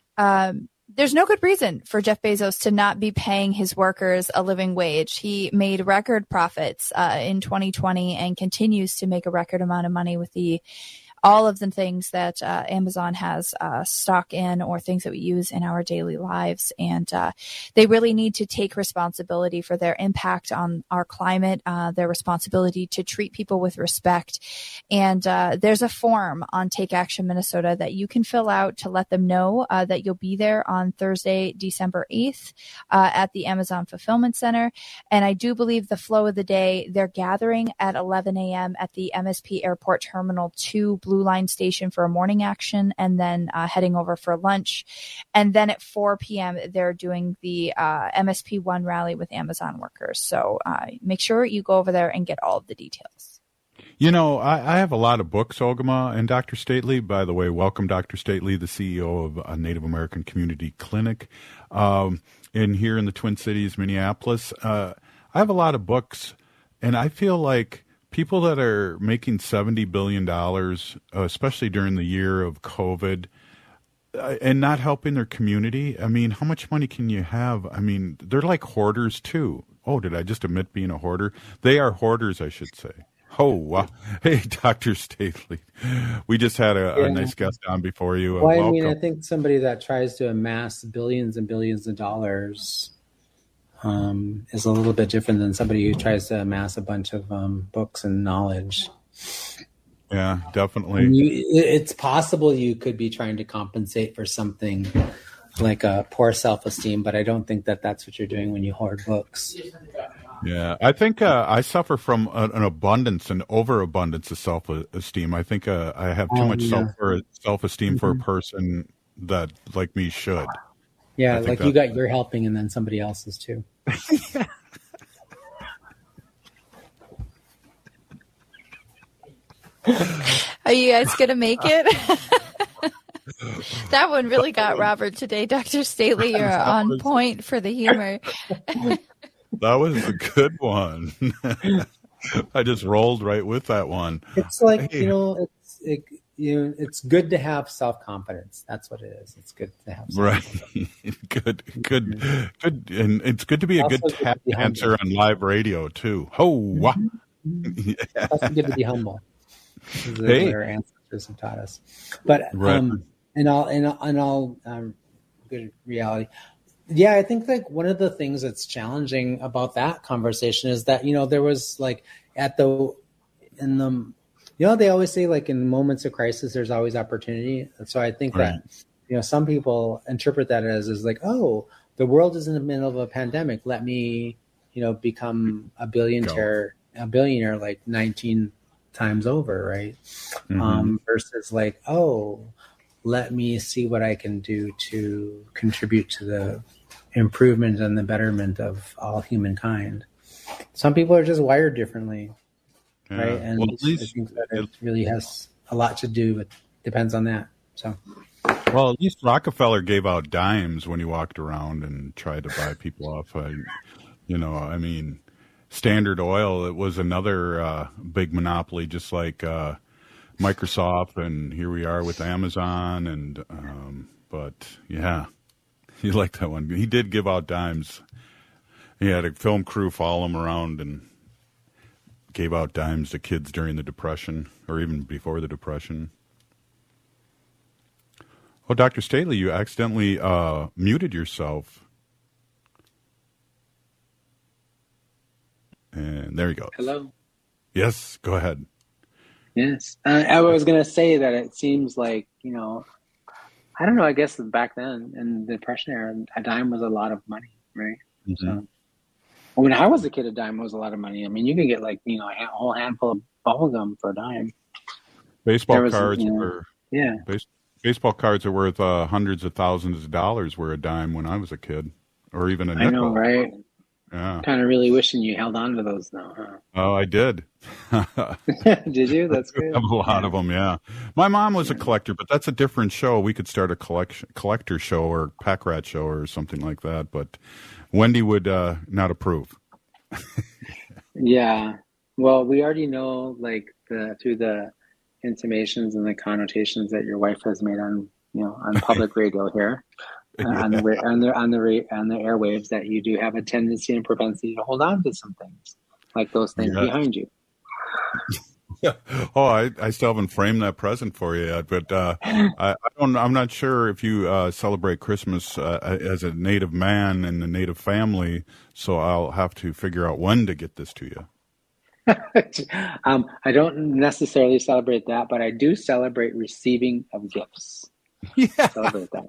um, there's no good reason for Jeff Bezos to not be paying his workers a living wage. He made record profits uh, in twenty twenty and continues to make a record amount of money with the all of the things that uh, Amazon has uh, stock in, or things that we use in our daily lives. And uh, they really need to take responsibility for their impact on our climate, uh, their responsibility to treat people with respect. And uh, there's a form on Take Action Minnesota that you can fill out to let them know uh, that you'll be there on Thursday, December eighth uh, at the Amazon Fulfillment Center. And I do believe the flow of the day, they're gathering at eleven a.m. at the M S P Airport Terminal two Blue Line Station for a morning action, and then uh, heading over for lunch. And then at four p.m. they're doing the uh, M S P one rally with Amazon workers. So uh, make sure you go over there and get all of the details. You know, I, I have a lot of books, Ogama and Doctor Stately. By the way, welcome, Doctor Stately, the C E O of a Native American Community Clinic um, in here in the Twin Cities, Minneapolis. Uh, I have a lot of books, and I feel like people that are making seventy billion dollars, uh, especially during the year of COVID, uh, and not helping their community, I mean, how much money can you have? I mean, they're like hoarders, too. Oh, did I just admit being a hoarder? They are hoarders, I should say. Oh, wow. Hey, Doctor Stately. We just had a, yeah. a nice guest on before you. Well, Welcome. I mean, I think somebody that tries to amass billions and billions of dollars Um, is a little bit different than somebody who tries to amass a bunch of um, books and knowledge. Yeah, definitely. You, it's possible you could be trying to compensate for something like a poor self-esteem, but I don't think that that's what you're doing when you hoard books. Yeah, I think uh, I suffer from a, an abundance, an overabundance of self-esteem. I think uh, I have too um, much yeah. self self-esteem mm-hmm. for a person that, like me, should. Yeah, like that, you got your helping and then somebody else's too. Are you guys going to make it? That one really got Robert today. Doctor Staley, you're on point for the humor. That was a good one. I just rolled right with that one. It's like, Hey. you know, it's it, you know, it's good to have self-confidence. That's what it is. It's good to have self-confidence. Right. good, good, good. And it's good to be a Also good good to tap be dancer on live radio, too. Ho, wah. It's also good to be humble. This is Hey. what our ancestors have taught us. But Right. um, in all in all, in all um, good reality, yeah, I think like one of the things that's challenging about that conversation is that, you know, there was like at the in the you know they always say like in moments of crisis there's always opportunity. And so I think Right. that, you know, some people interpret that as is like, oh, the world is in the middle of a pandemic. Let me, you know, become a billionaire, a billionaire like nineteen times over, right? Mhm. Um, versus like, oh, let me see what I can do to contribute to the improvement and the betterment of all humankind. Some people are just wired differently, Yeah. right? And Well, at I least- think that it really has a lot to do with, depends on that. So, Well, at least Rockefeller gave out dimes when he walked around and tried to buy people off. I, you know, I mean, Standard Oil, it was another uh, big monopoly, just like uh, Microsoft, and here we are with Amazon. And um, but yeah, you like that one. He did give out dimes. He had a film crew follow him around and gave out dimes to kids during the Depression, or even before the Depression. Oh, Doctor Staley, you accidentally uh, muted yourself. And there you go. hello. Yes, go ahead. Yes. Uh, I was going to say that it seems like, you know, I don't know, I guess back then in the Depression era, a dime was a lot of money, right? So, when I was a kid, a dime was a lot of money. I mean, you could get like, you know, a whole handful of bubble gum for a dime. Baseball There was, cards you know, were yeah. base, baseball cards are worth uh, hundreds of thousands of dollars were a dime when I was a kid, or even a I nickel. know, right? Yeah. Kind of really wishing you held on to those now, huh? Oh, I did. Did you? That's I good. have a lot of them, yeah. My mom was a collector, but that's a different show. We could start a collection collector show or pack rat show or something like that, but Wendy would uh, not approve. Yeah. Well, we already know, like, the through the intimations and the connotations that your wife has made on, you know, on public radio here, uh, on the ra- on the on the ra- on the airwaves, that you do have a tendency and propensity to hold on to some things, like those things Yeah. behind you. Oh, I, I still haven't framed that present for you yet, but uh, I, I don't. I'm not sure if you uh, celebrate Christmas uh, as a Native man in the Native family, so I'll have to figure out when to get this to you. um, I don't necessarily celebrate that, but I do celebrate receiving of gifts. Yeah. Celebrate that.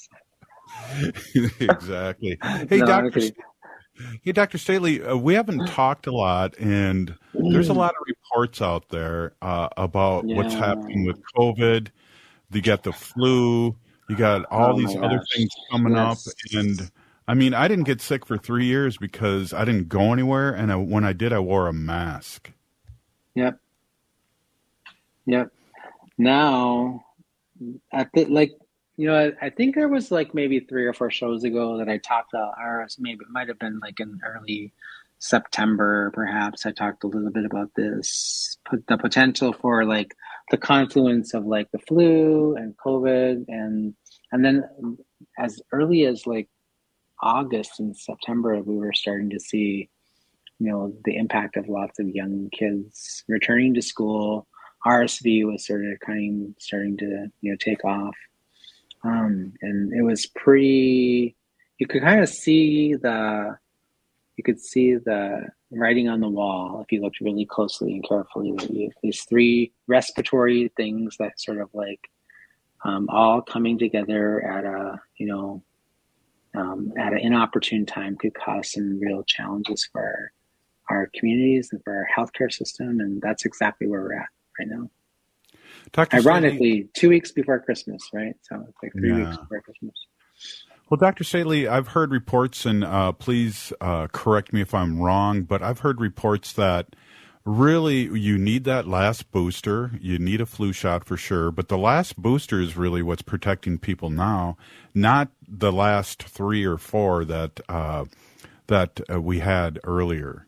Exactly. Hey, No, I'm Doctor kidding. Hey, Doctor Staley, uh, we haven't talked a lot, and there's a lot of reports out there uh, about what's Yeah. happening with COVID. You got the flu. You got all Oh, these my other gosh. things coming Yes. up, and I mean, I didn't get sick for three years because I didn't go anywhere, and I, when I did, I wore a mask. Yep. Yep. Now, I think, like, you know, I, I think there was like maybe three or four shows ago that I talked to, or maybe it might have been like in early September, perhaps. I talked a little bit about this, put the potential for like the confluence of like the flu and COVID, and and then as early as like August and September, we were starting to see, you know, the impact of lots of young kids returning to school. R S V was sort of kind of starting to, you know, take off. Um, and it was pretty, you could kind of see the, you could see the writing on the wall if you looked really closely and carefully. That you, these three respiratory things that sort of like um, all coming together at a, you know, um, at an inopportune time could cause some real challenges for our, our communities and for our healthcare system. And that's exactly where we're at right now. Doctor Ironically, Staley, two weeks before Christmas, right? So it's like three Yeah. weeks before Christmas. well, Doctor Staley, I've heard reports, and uh, please uh, correct me if I'm wrong, but I've heard reports that really, you need that last booster. You need a flu shot for sure. But the last booster is really what's protecting people now, not the last three or four that uh, that uh, we had earlier.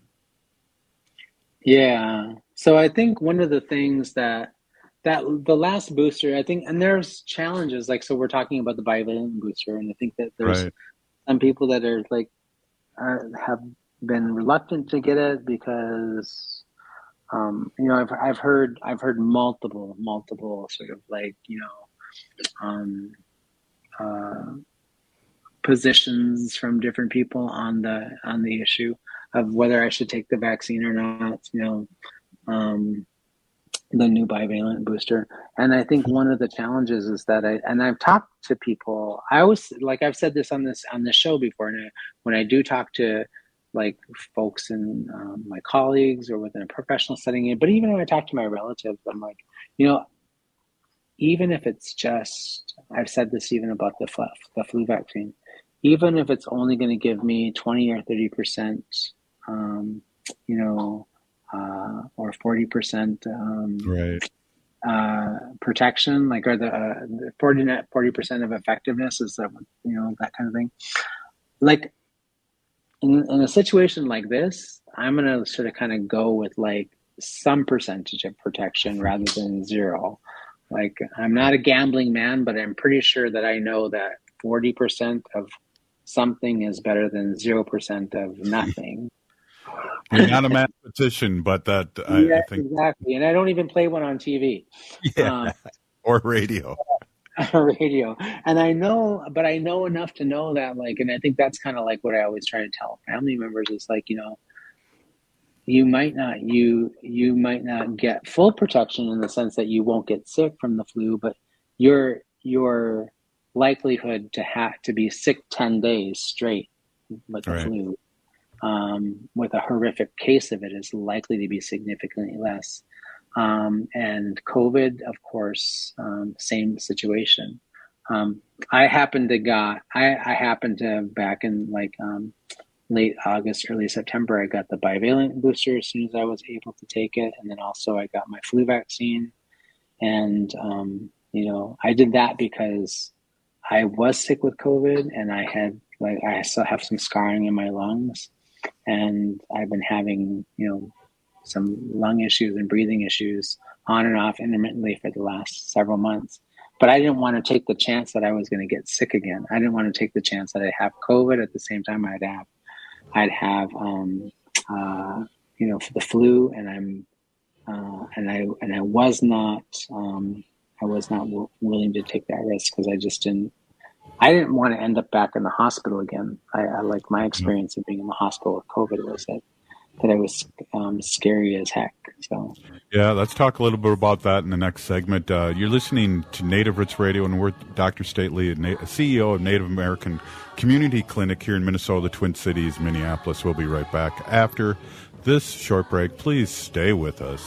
Yeah. So I think one of the things that that the last booster, I think, and there's challenges. Like, so we're talking about the bivalent booster, and I think that there's Right. some people that are like are, have been reluctant to get it because, um, you know, I've I've heard I've heard multiple multiple sort of like you know, um, uh, positions from different people on the on the issue of whether I should take the vaccine or not. You know, um, the new bivalent booster, and I think one of the challenges is that I and I've talked to people. I always like I've said this on this on this show before, and I, when I do talk to like folks and um, my colleagues or within a professional setting, but even when I talk to my relatives, I'm like, you know, even if it's just, I've said this even about the flu, the flu vaccine, even if it's only going to give me twenty or thirty percent, um, you know, uh, or forty percent um, right. uh, protection, like, or the, uh, the forty, forty percent of effectiveness is that, you know, that kind of thing. Like, in, in a situation like this, I'm going to sort of kind of go with like some percentage of protection rather than zero. Like, I'm not a gambling man, but I'm pretty sure that I know that forty percent of something is better than zero percent of nothing. You're not a mathematician, but that I, yeah, I think exactly. And I don't even play one on T V. yeah. Um, or radio. radio. And I know, but I know enough to know that, like, and I think that's kind of like what I always try to tell family members is like, you know, you might not, you, you might not get full protection in the sense that you won't get sick from the flu, but your, your likelihood to have to be sick ten days straight with the Right. flu, um, with a horrific case of it is likely to be significantly less. Um, and COVID, of course, um, same situation. Um, I happened to got, I, I happened to back in like um, late August, early September, I got the bivalent booster as soon as I was able to take it. And then also I got my flu vaccine. And, um, you know, I did that because I was sick with COVID and I had like, I still have some scarring in my lungs. And I've been having, you know, some lung issues and breathing issues on and off intermittently for the last several months. But I didn't want to take the chance that I was going to get sick again. I didn't want to take the chance that I'd have COVID at the same time I'd have, I'd have, um, uh, you know, for the flu. And I'm, uh, and I, and I was not, um, I was not w- willing to take that risk because I just didn't, I didn't want to end up back in the hospital again. I, I like my experience of being in the hospital with COVID was that that it was um, scary as heck. So Yeah, let's talk a little bit about that in the next segment. Uh, you're listening to Native Roots Radio, and we're Doctor Stately, C E O of Native American Community Clinic here in Minnesota, the Twin Cities, Minneapolis. We'll be right back after this short break. Please stay with us.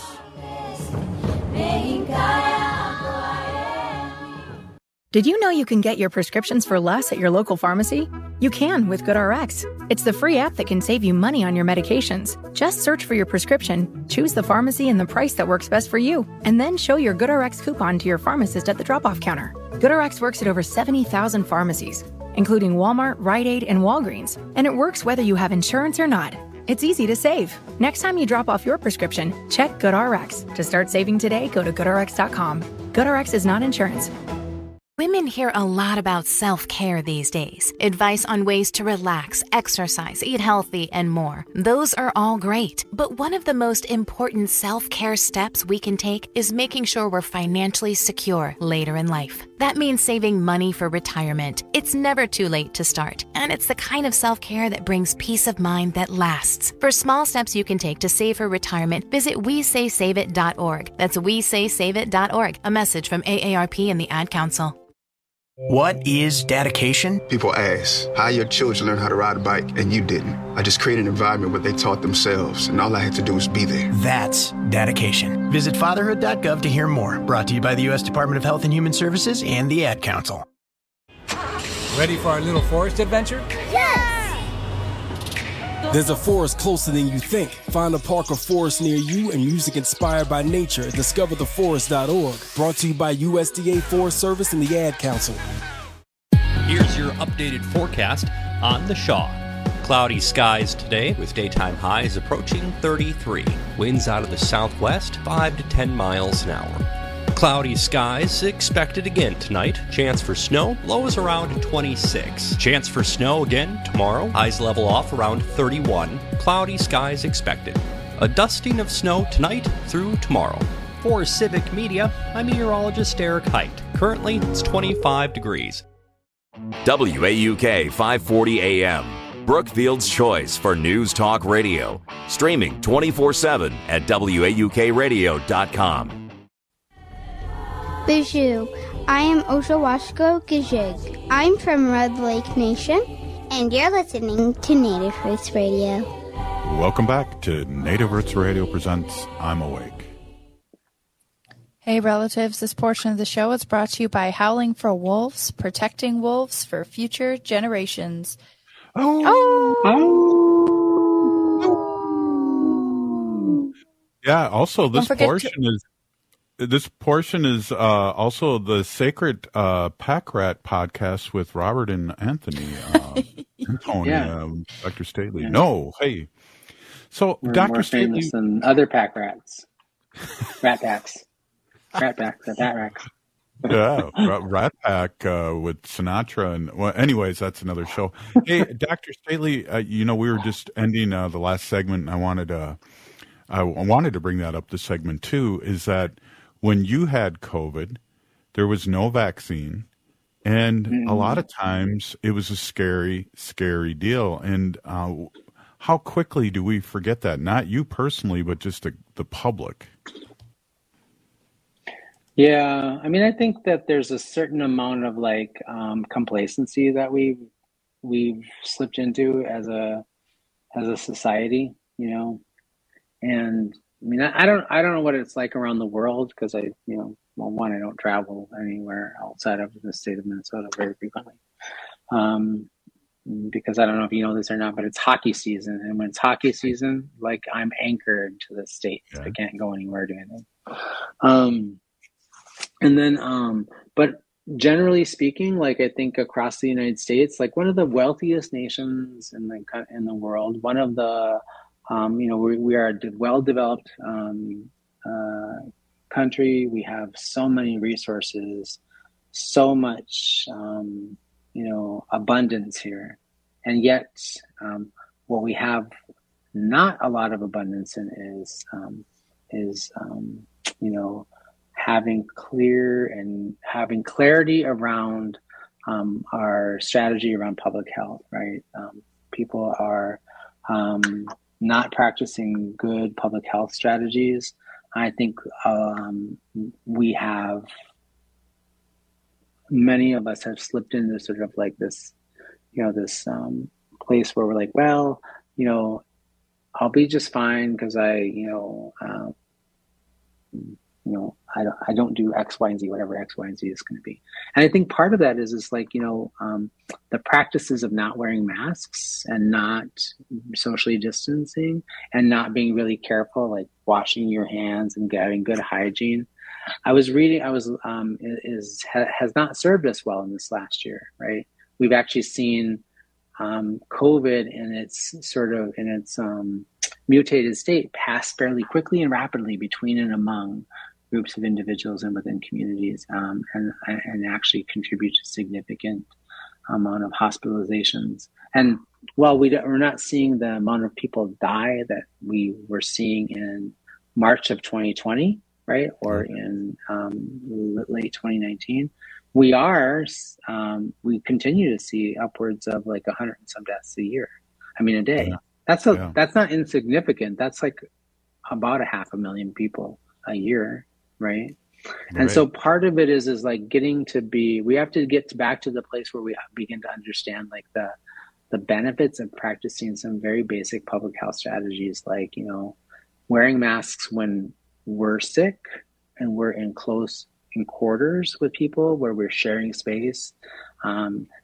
Did you know you can get your prescriptions for less at your local pharmacy? You can with GoodRx. It's the free app that can save you money on your medications. Just search for your prescription, choose the pharmacy and the price that works best for you, and then show your GoodRx coupon to your pharmacist at the drop-off counter. GoodRx works at over seventy thousand pharmacies, including Walmart, Rite Aid, and Walgreens, and it works whether you have insurance or not. It's easy to save. Next time you drop off your prescription, check GoodRx. To start saving today, go to good r x dot com. GoodRx is not insurance. Women hear a lot about self-care these days. Advice on ways to relax, exercise, eat healthy, and more. Those are all great. But one of the most important self-care steps we can take is making sure we're financially secure later in life. That means saving money for retirement. It's never too late to start. And it's the kind of self-care that brings peace of mind that lasts. For small steps you can take to save for retirement, visit we say save it dot org. That's we say save it dot org. A message from A A R P and the Ad Council. What is dedication? People ask, how your children learn how to ride a bike and you didn't? I just created an environment where they taught themselves and all I had to do was be there. That's dedication. Visit fatherhood dot gov to hear more. Brought to you by the U S Department of Health and Human Services and the Ad Council. Ready for our little forest adventure? Yes! There's a forest closer than you think. Find a park or forest near you and music inspired by nature at discover the forest dot org. Brought to you by U S D A Forest Service and the Ad Council. Here's your updated forecast on the Shaw. Cloudy skies today with daytime highs approaching thirty-three. Winds out of the southwest, five to ten miles an hour. Cloudy skies expected again tonight. Chance for snow, lows around twenty-six. Chance for snow again tomorrow. Highs level off around thirty-one. Cloudy skies expected. A dusting of snow tonight through tomorrow. For Civic Media, I'm meteorologist Eric Height. Currently, it's twenty-five degrees. W A U K five forty A M, Brookfield's choice for news talk radio. Streaming twenty-four seven at W A U K radio dot com. Bijou, I am Oshawashko Gijig. I'm from Red Lake Nation, and you're listening to Native Roots Radio. Welcome back to Native Roots Radio presents I'm Awake. Hey relatives, this portion of the show is brought to you by Howling for Wolves, protecting wolves for future generations. Oh! Oh! Yeah, also this portion to- is This portion is uh, also the Sacred uh, Pack Rat podcast with Robert and Anthony. Uh, Tony, Yeah. um, Doctor Staley. Yeah. No, hey. So, We're Doctor more Staley. famous than other pack rats. Rat packs. Rat packs. The Pat racks. Yeah, Rat, Rat Pack uh, with Sinatra. And, well, anyways, that's another show. Hey, Doctor Staley, uh, you know, we were just ending uh, the last segment, and I wanted to, I wanted to bring that up this segment too, is that when you had COVID, there was no vaccine, and mm-hmm. a lot of times it was a scary, scary deal. And uh, how quickly do we forget that? Not you personally, but just the, the public. Yeah, I mean, I think that there's a certain amount of like um, complacency that we we've slipped into as a as a society, you know, and. I mean, I don't, I don't know what it's like around the world because I, you know, well, one, I don't travel anywhere outside of the state of Minnesota very frequently, um, because I don't know if you know this or not, but it's hockey season, and when it's hockey season, like I'm anchored to the state, yeah. I can't go anywhere or do anything. Um, and then, um, but generally speaking, like I think across the United States, like one of the wealthiest nations in the in the world, one of the Um, you know, we, we are a well-developed um, uh, country. We have so many resources, so much, um, you know, abundance here. And yet um, what we have not a lot of abundance in is, um, is um, you know, having clear and having clarity around um, our strategy around public health, right? Um, people are... Um, not practicing good public health strategies. I think um, we have, many of us have slipped into sort of like this, you know, this um, place where we're like, well, you know, I'll be just fine because I, you know, uh, you know, I don't, I don't do X, Y, and Z, whatever X, Y, and Z is going to be. And I think part of that is, is like, you know, um, the practices of not wearing masks and not socially distancing and not being really careful, like washing your hands and having good hygiene. I was reading, I was, um, is, has not served us well in this last year, right? We've actually seen um, COVID in its sort of, in its um, mutated state pass fairly quickly and rapidly between and among groups of individuals and within communities, um, and, and actually contribute to significant amount of hospitalizations. And while we don't, we're not seeing the amount of people die that we were seeing in March of twenty twenty, right, or in um, late twenty nineteen, we are, um, we continue to see upwards of like a hundred and some deaths a year. I mean, a day. Yeah. That's a, yeah. that's not insignificant. That's like about a half a million people a year. Right. And right. so part of it is, is like getting to be, we have to get to back to the place where we begin to understand like the, the benefits of practicing some very basic public health strategies, like, you know, wearing masks when we're sick and we're in close in quarters with people where we're sharing space, um,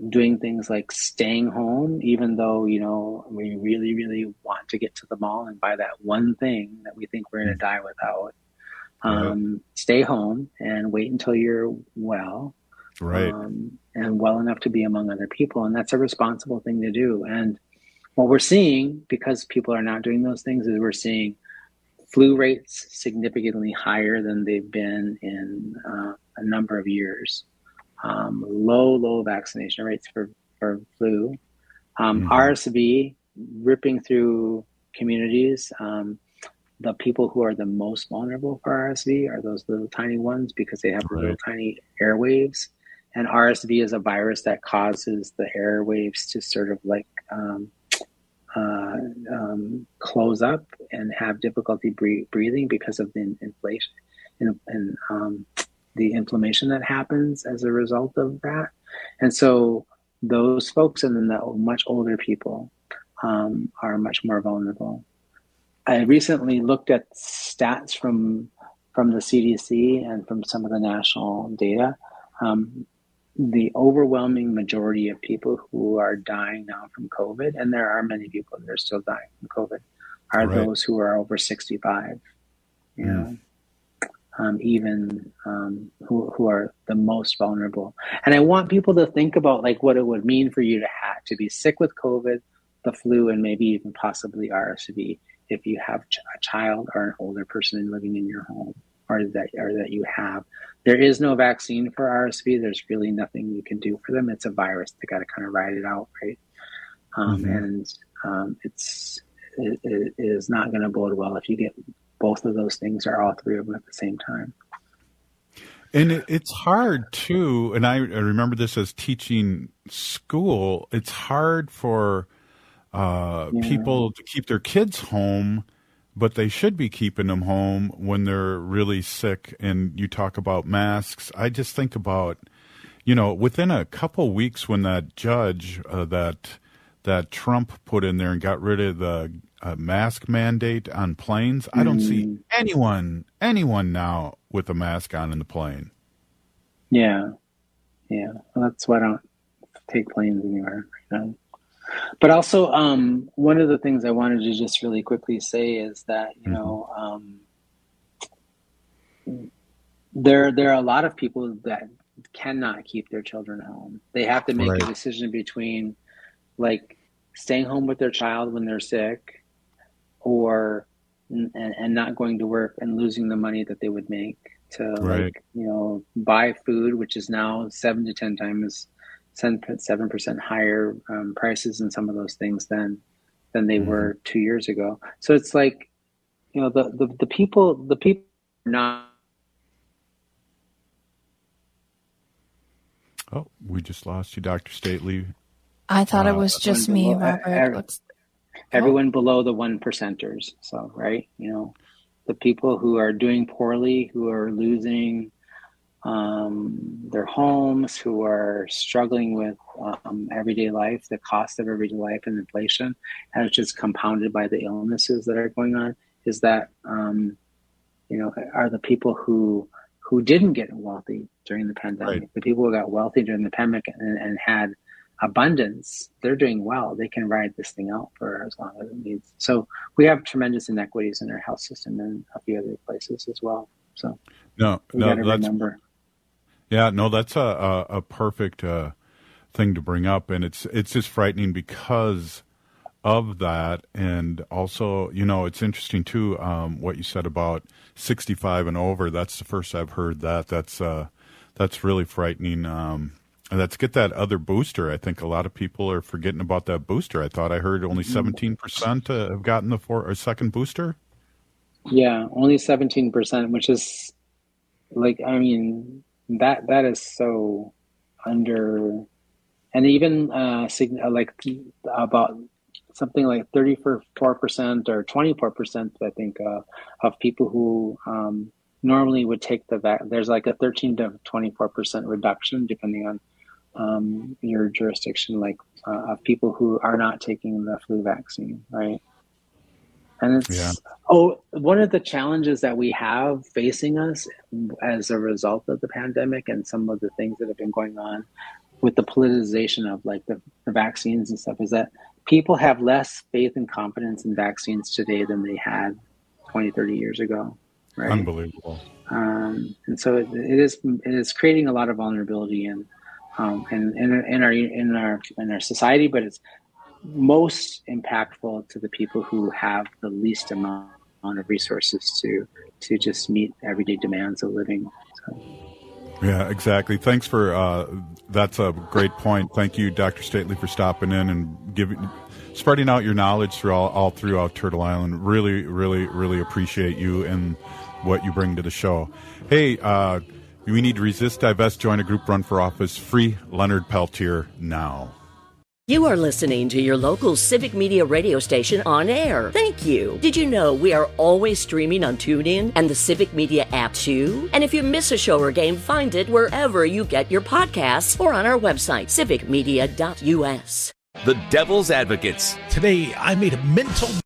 doing things like staying home, even though, you know, we really, really want to get to the mall and buy that one thing that we think we're going to die without. Um, right. Stay home and wait until you're well. Right. Um, and well enough to be among other people. And that's a responsible thing to do. And what we're seeing, because people are not doing those things, is we're seeing flu rates significantly higher than they've been in uh, a number of years. Um, low, low vaccination rates for, for flu. Um, mm-hmm. R S V ripping through communities. Um, the people who are the most vulnerable for R S V are those little tiny ones because they have right. little tiny airwaves. And R S V is a virus that causes the airwaves to sort of like um, uh, um, close up and have difficulty bre- breathing because of the inflation and, and um, the inflammation that happens as a result of that. And so those folks and then the much older people um, are much more vulnerable. I recently looked at stats from from the C D C and from some of the national data. Um, the overwhelming majority of people who are dying now from COVID, and there are many people that are still dying from COVID, are right. those who are over sixty-five. You know, mm. um, even um, who who are the most vulnerable. And I want people to think about like what it would mean for you to have to be sick with COVID, the flu, and maybe even possibly R S V. If you have a child or an older person living in your home, or that or that you have, there is no vaccine for R S V. There's really nothing you can do for them. It's a virus. They got to kind of ride it out, right? Um, mm-hmm. And um, it's it, it is not going to bode well if you get both of those things or all three of them at the same time. And it, it's hard too. And I, I remember this as teaching school. It's hard for Uh, yeah. people to keep their kids home, but they should be keeping them home when they're really sick. And you talk about masks. I just think about, you know, within a couple weeks when that judge uh, that that Trump put in there and got rid of the uh, mask mandate on planes, mm. I don't see anyone anyone now with a mask on in the plane. Yeah, yeah. Well, that's why I don't take planes anywhere right now. But also, um, one of the things I wanted to just really quickly say is that, you know, um, there there are a lot of people that cannot keep their children home. They have to make right. a decision between, like, staying home with their child when they're sick, or and, and not going to work and losing the money that they would make to, right. like, you know, buy food, which is now seven to ten times. seven percent higher um, prices in some of those things than than they mm-hmm. were two years ago. So it's like, you know, the, the, the people, the people are not. Oh, we just lost you, Doctor Stately. I thought uh, it was just me, below, Robert. Every, everyone oh. below the one percenters. So, right, you know, the people who are doing poorly, who are losing um, their homes, who are struggling with um, everyday life, the cost of everyday life and inflation, and it's just compounded by the illnesses that are going on, is that, um, you know, are the people who who didn't get wealthy during the pandemic. Right. The people who got wealthy during the pandemic and, and had abundance, they're doing well. They can ride this thing out for as long as it needs. So we have tremendous inequities in our health system and a few other places as well. So no, we no, got to that's, remember. Yeah, no, that's a, a, a perfect uh, thing to bring up. And it's, it's just frightening because of that. And also, you know, it's interesting too, um, what you said about sixty-five and over. That's the first I've heard that. That's, uh, that's really frightening. Um, and let's get that other booster. I think a lot of people are forgetting about that booster. I thought I heard only seventeen percent uh, have gotten the four, or second booster. Yeah, only seventeen percent, which is like, I mean, that, that is so under, and even, uh, like about something like thirty-four percent or twenty-four percent, I think, uh, of people who, um, normally would take the vac. There's like a thirteen to twenty-four percent reduction depending on, um, your jurisdiction, like, uh, of people who are not taking the flu vaccine. Right. And it's, yeah. oh, one of the challenges that we have facing us as a result of the pandemic and some of the things that have been going on with the politicization of like the, the vaccines and stuff, is that people have less faith and confidence in vaccines today than they had twenty, thirty years ago. Right? Unbelievable. Um, and so it, it is it is creating a lot of vulnerability in um, in, in in our in our in our society, but it's most impactful to the people who have the least amount of resources to to just meet everyday demands of living. So. Yeah, exactly. Thanks for uh, that's a great point. Thank you, Doctor Stately, for stopping in and giving spreading out your knowledge through all, all throughout Turtle Island. Really, really, really appreciate you and what you bring to the show. Hey, uh, we need to resist, divest, join a group, run for office. Free Leonard Peltier now. You are listening to your local Civic Media radio station on air. Thank you. Did you know we are always streaming on TuneIn and the Civic Media app too? And if you miss a show or game, find it wherever you get your podcasts or on our website, civic media dot u s. The Devil's Advocates. Today, I made a mental